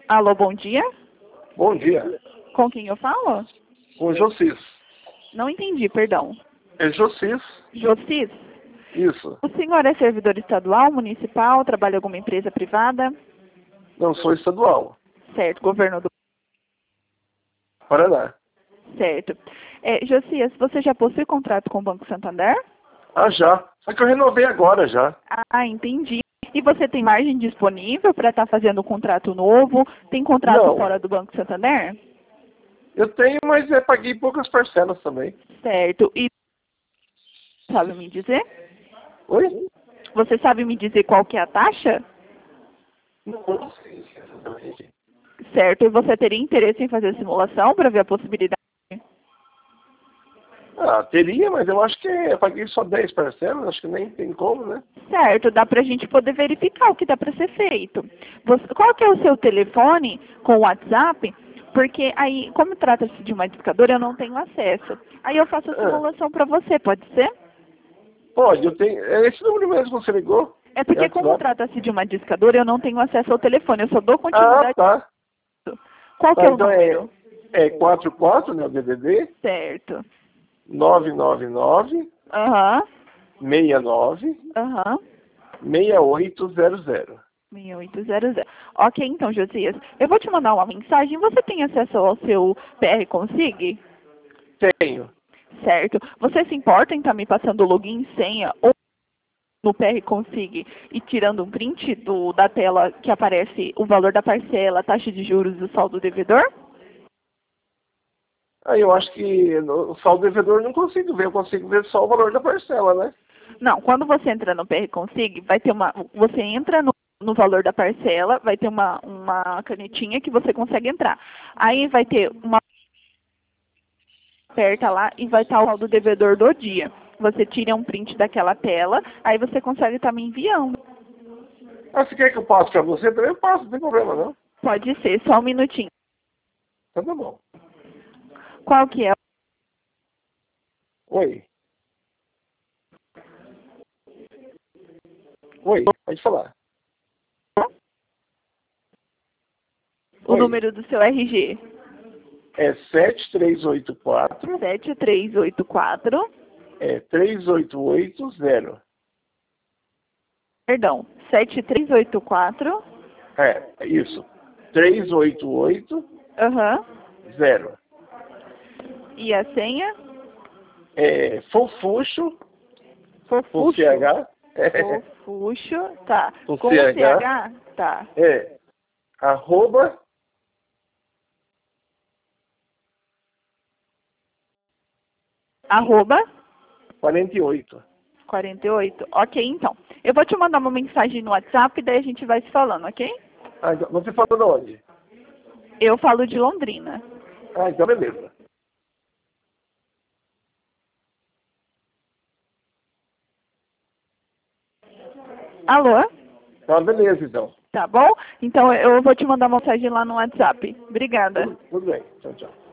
Alô, bom dia. Bom dia. Com quem eu falo? Com Jocis. Não entendi, perdão. É Jocis? Jocis? Isso. O senhor é servidor estadual, municipal, trabalha em alguma empresa privada? Não, sou estadual. Certo, governo do... Paraná. Certo. Josias, você já possui contrato com o Banco Santander? Ah, já. Só que eu renovei agora já. Ah, entendi. E você tem margem disponível para estar fazendo um contrato novo? Tem contrato Não. fora do Banco Santander? Eu tenho, mas paguei poucas parcelas também. Certo. E sabe me dizer? Oi? Você sabe me dizer qual que é a taxa? Não sei exatamente. Certo. E você teria interesse em fazer simulação para ver a possibilidade? Ah, teria, mas eu acho que eu paguei só 10 parcelas, acho que nem tem como, né? Certo, dá para a gente poder verificar o que dá para ser feito. Qual que é o seu telefone com o WhatsApp? Porque aí, como trata-se de uma edificadora, eu não tenho acesso. Aí eu faço a simulação para você, pode ser? Pode, eu tenho. É esse número mesmo que você ligou? É porque É como WhatsApp? trata-se de uma discadora, eu não tenho acesso ao telefone, eu só dou Ah, continuidade. tá. Qual que Tá, é o então número? é 44, né, o DDD, Certo. 999 Aham. 69 Aham. 6800. 6800. Ok, então, Josias, eu vou te mandar uma mensagem. Você tem acesso ao seu PR Consig? Tenho. Certo. Você se importa em estar me passando o login e senha ou no PR Consig e tirando um print da tela que aparece o valor da parcela, a taxa de juros e o saldo devedor? Aí eu acho que no saldo devedor eu não consigo ver, eu consigo ver só o valor da parcela, né? Não, quando você entra no PR Consig, vai ter você entra no valor da parcela, vai ter uma canetinha que você consegue entrar. Aí vai ter uma aperta lá e vai estar o saldo devedor do dia. Você tira um print daquela tela, aí você consegue estar me enviando. Ah, você quer que eu passe pra você? Também eu passo, não tem problema não. Pode ser, só um minutinho. Então tá bom. Qual que é? Oi. Oi, pode falar. O Oi. número do seu RG? É 7384 7384, 3880. perdão, 7384, É, isso. 3880. aham, e a senha? É Fofuxo, com Fofuxo? CH. É, Fofuxo, tá. com Com o CH. CH? Tá. É, arroba, Arroba 48. 48. Ok, então. Eu vou te mandar uma mensagem no WhatsApp, daí a gente vai se falando, ok? Ah, então, você falou de onde? Eu falo de Londrina. Ah, então beleza. Alô? Tá, beleza então. Tá bom? Então eu vou te mandar uma mensagem lá no WhatsApp. Obrigada. Tudo bem. Tchau, tchau.